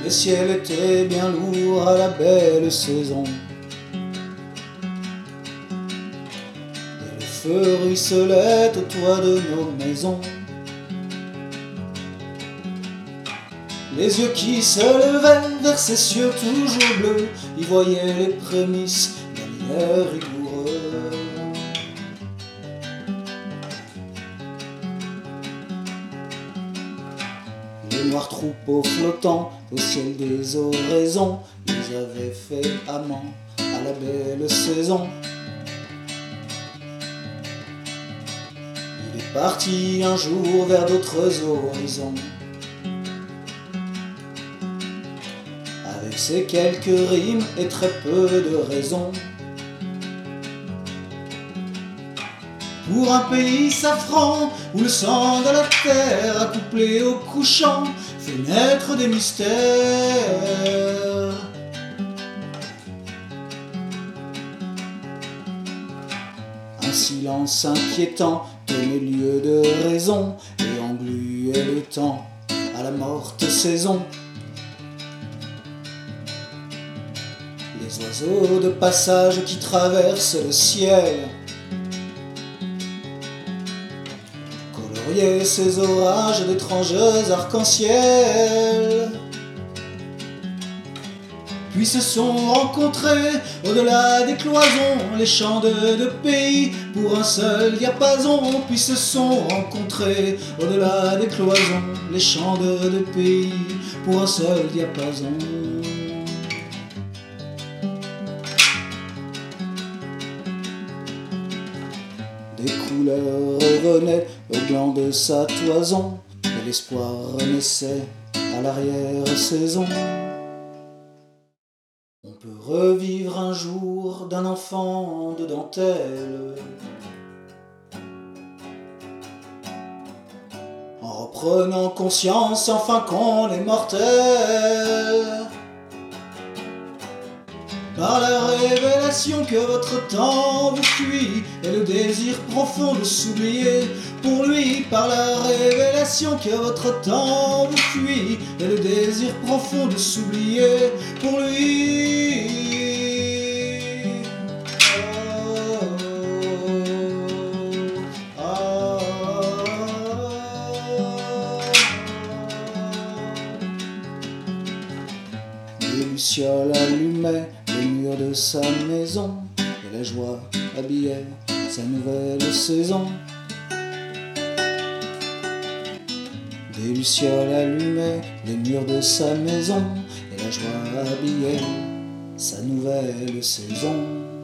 le ciel était bien lourd à la belle saison. Et le feu ruisselait au toit de nos maisons. Les yeux qui se levaient vers ces cieux toujours bleus y voyaient les prémices d'un hiver rigoureux. Les noirs troupeaux flottants au ciel des oraisons, ils avaient fait amant à la belle saison. Il est parti un jour vers d'autres horizons, avec ses quelques rimes et très peu de raisons. Pour un pays safran, où le sang de la terre, accouplé au couchant, fait naître des mystères. Un silence inquiétant tenait lieu de raison et engluait le temps à la morte saison. Les oiseaux de passage qui traversent le ciel coloriaient ces orages d'étranges arcs-en-ciel. Puis se sont rencontrés au-delà des cloisons les chants de deux pays pour un seul diapason. Puis se sont rencontrés au-delà des cloisons les chants de deux pays pour un seul diapason. Des couleurs revenaient au gland de sa toison et l'espoir renaissait à l'arrière-saison. On peut revivre un jour d'un enfant de dentelle en reprenant conscience enfin qu'on est mortel. Par la révélation que votre temps vous fuit et le désir profond de s'oublier pour lui. Par la révélation que votre temps vous fuit et le désir profond de s'oublier pour lui. Les lucioles allumaient les murs de sa maison et la joie habillait sa nouvelle saison. Des lucioles allumaient les murs de sa maison et la joie habillait sa nouvelle saison.